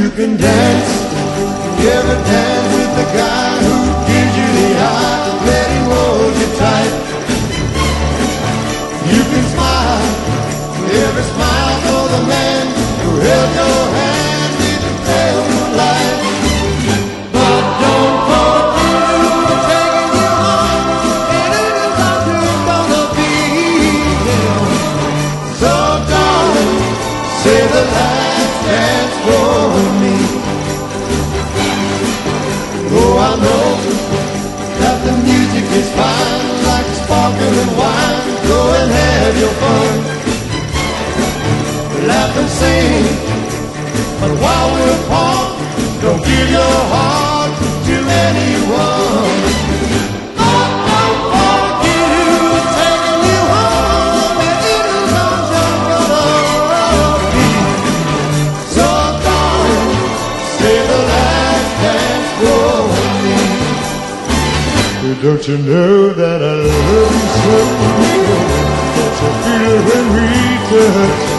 You can dance, you ever dance with the guy who gives you the eye, let him hold you tight. You can smile, every smile for the man who held your hand in the pale moonlight. But don't forget who's taking you home, and it is always gonna be him. So darling, say the last dance for me. Oh, I know that the music is fine, like sparkling wine. Go and have your fun, laugh and sing. But while we're apart, don't give your heart to anyone. Oh, don't forget who's taking you home, and it is all just gonna be. So darling, say the last dance for me. Don't you know that I love you so? Don't you feel it when we touch?